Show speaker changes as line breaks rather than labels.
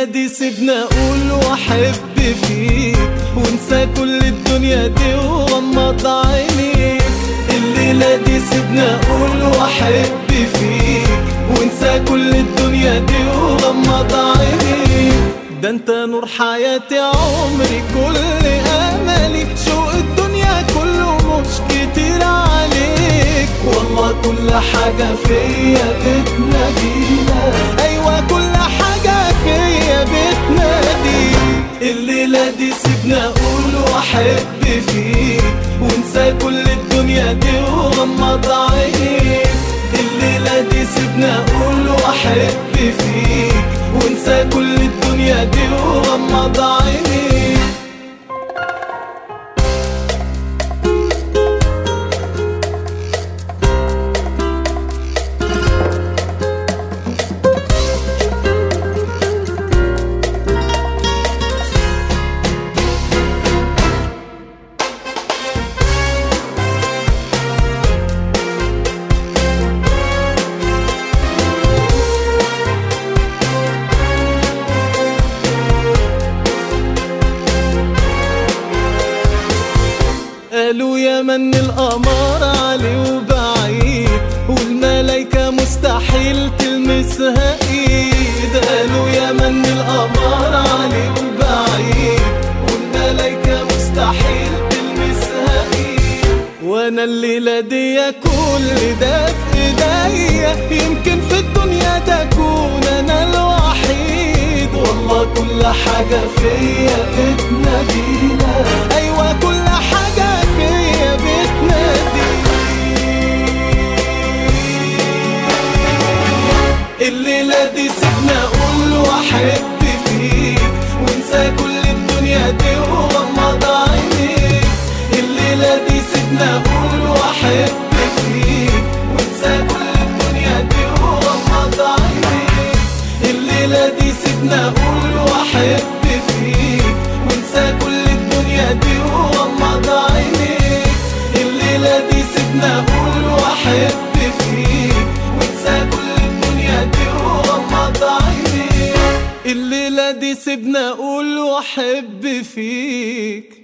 دي سيبنا اقول واحب فيك وانسى كل الدنيا دي وغمض عينيك. الليلة دي سيبنا اقول واحب فيك وانسى كل الدنيا دي وغمض عينيك. ده انت نور حياتي عمري كل املي، شوق الدنيا كله مش كتير عليك. والله كل حاجة فيا بتنادينا، ايوه كل حاجة فيا بتناديك. الليلة دي سيبنا اقول واحب فيك وانسى كل الدنيا دي وغمض عينيك. الليلة دي سيبنا اقول واحب فيك وانسى كل الدنيا دي وغمض عينيك. قالوا يا من القمر علي وبعيد والملايكة مستحيل تلمسها ايد. قالوا يا من القمر علي وبعيد والملايكة مستحيل تلمسها ايد. وانا الليلة دي كل ده في ايديا، يمكن في الدنيا تكون انا الوحيد. والله كل حاجة فيا بتنادينا، ايوه كل حاجة فيا بتنادي. الليلة دي سيبنا اقول واحب فيك وانسى كل الدنيا دي وغمض عينيك. الليلة دي سيبنا اقول واحب فيك وانسى كل الدنيا دي وغمض عينيك. الليلة دي سيبنا اقول واحب فيك وانسى كل الدنيا دي وغمض عينيك. الليلة دي سيبنا اقول واحب فيك وانسى كل الدنيا دي وغمض عينيك. الليلة دي سيبنا اقول واحب فيك